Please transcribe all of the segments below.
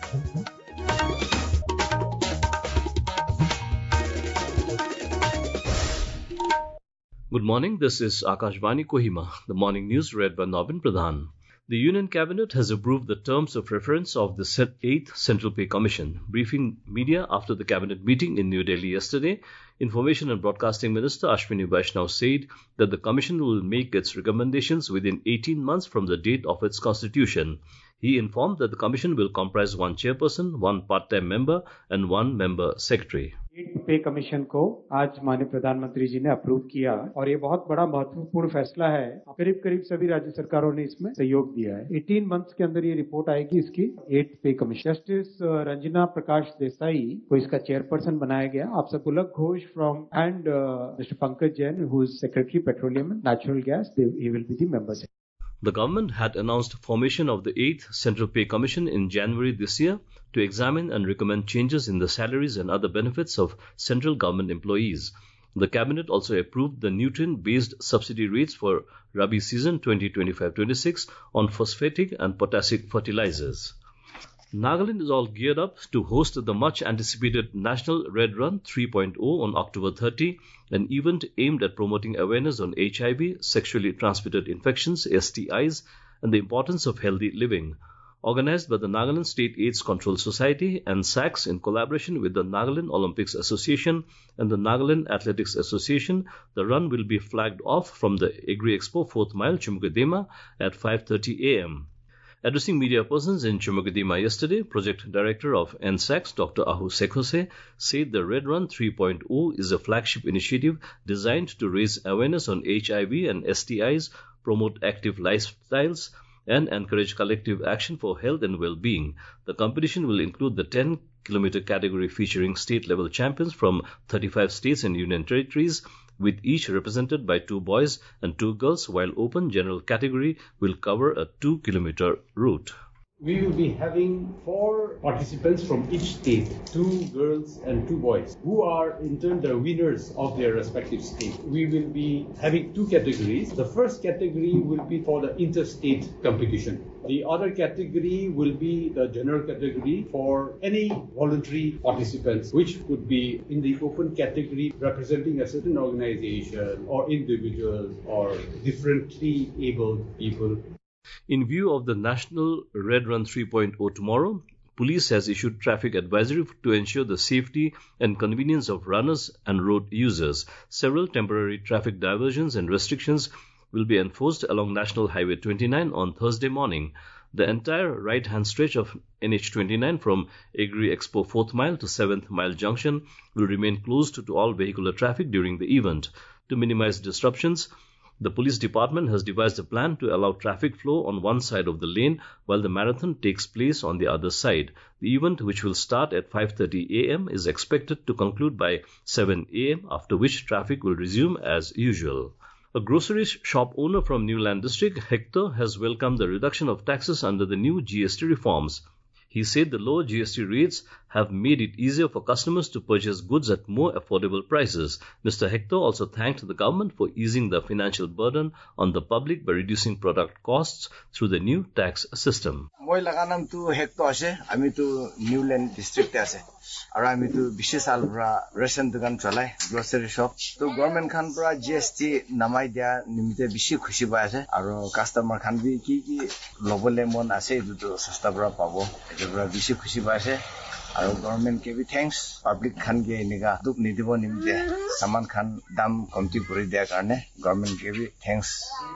Good morning, this is Akashvani Kohima, the morning news read by Navin Pradhan. The Union Cabinet has approved the terms of reference of the 8th Central Pay Commission. Briefing media after the Cabinet meeting in New Delhi yesterday, Information and Broadcasting Minister Ashwini Vaishnaw said that the Commission will make its recommendations within 18 months from the date of its constitution. He informed that the Commission will comprise one chairperson, one part-time member and one member secretary. Pay commission को आज माननीय प्रधानमंत्री जी ने approve किया और ये बहुत बड़ा महत्वपूर्ण फैसला है। करीब सभी राज्य सरकारों ने इसमें सहयोग दिया है। 18 मंथ्स के अंदर ये रिपोर्ट आएगी इसकी 8th pay commission. Justice Ranjana Prakash Desai को इसका चेयरपर्सन बनाया गया। आप सब Pulak Ghosh from and mister Pankaj Jain who is secretary petroleum and natural gas, he will be the members. The government had announced formation of the 8th Central Pay Commission in January this year to examine and recommend changes in the salaries and other benefits of central government employees. The Cabinet also approved the nutrient-based subsidy rates for Rabi season 2025-26 on phosphatic and potassic fertilizers. Nagaland is all geared up to host the much-anticipated National Red Run 3.0 on October 30, an event aimed at promoting awareness on HIV, sexually transmitted infections, STIs, and the importance of healthy living. Organized by the Nagaland State AIDS Control Society and SACS in collaboration with the Nagaland Olympics Association and the Nagaland Athletics Association, the run will be flagged off from the Agri-Expo 4th Mile, Chumukedema at 5:30 a.m. Addressing media persons in Chumukedema yesterday, Project Director of NSACS, Dr. Ahu Sekhose, said the Red Run 3.0 is a flagship initiative designed to raise awareness on HIV and STIs, promote active lifestyles, and encourage collective action for health and well-being. The competition will include the 10-kilometer category featuring state-level champions from 35 states and union territories, with each represented by 2 boys and 2 girls, while open general category will cover a 2-kilometer route. We will be having 4 participants from each state, 2 girls and 2 boys, who are in turn the winners of their respective state. We will be having 2 categories. The first category will be for the interstate competition. The other category will be the general category for any voluntary participants, which could be in the open category representing a certain organization or individuals or differently abled people. In view of the National Red Run 3.0 tomorrow, police has issued traffic advisory to ensure the safety and convenience of runners and road users. Several temporary traffic diversions and restrictions will be enforced along National Highway 29 on Thursday morning. The entire right-hand stretch of NH29 from Agri-Expo 4th Mile to 7th Mile Junction will remain closed to all vehicular traffic during the event. To minimize disruptions, the police department has devised a plan to allow traffic flow on one side of the lane while the marathon takes place on the other side. The event, which will start at 5:30 a.m., is expected to conclude by 7 a.m., after which traffic will resume as usual. A grocery shop owner from Newland district, Hector, has welcomed the reduction of taxes under the new GST reforms. He said the lower GST rates have made it easier for customers to purchase goods at more affordable prices. Mr. Hector also thanked the government for easing the financial burden on the public by reducing product costs through the new tax system. মই লাগানাম তো hectare আছে আমি তো Newland ডিস্ট্রিক্টে আছে আর আমি তো 20 সাল পৰা রেশন দোকান চলাই গ্রোসারি শপ তো গভর্নমেন্ট খান পৰা জিএসটি নামাই দিয়া নিমিতে বেশি খুশি পাই আছে আর কাস্টমার খান বি কি লবলে মন আছে এটো সস্তা পৰা পাবো এটো পৰা বেশি খুশি পাই আছে আর গভর্নমেন্ট কে বি থ্যাঙ্কস পাবলিক খান কে নিগা দুখ নিদিব নিমিতে সামান খান দাম কমতি কৰি দিয়া কাৰণে গভর্নমেন্ট কে বি thanks.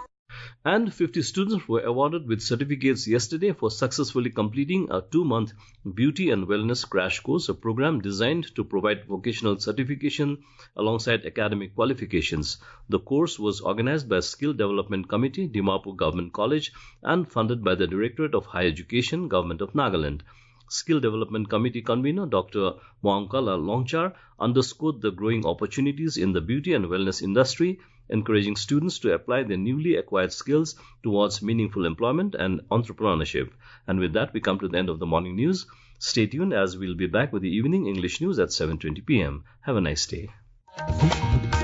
And 50 students were awarded with certificates yesterday for successfully completing a 2-month beauty and wellness crash course, a program designed to provide vocational certification alongside academic qualifications. The course was organized by Skill Development Committee, Dimapur Government College, and funded by the Directorate of Higher Education, Government of Nagaland. Skill Development Committee convener Dr. Moankala Longchar underscored the growing opportunities in the beauty and wellness industry, encouraging students to apply their newly acquired skills towards meaningful employment and entrepreneurship. And with that, we come to the end of the morning news. Stay tuned as we'll be back with the evening English news at 7:20 p.m. Have a nice day.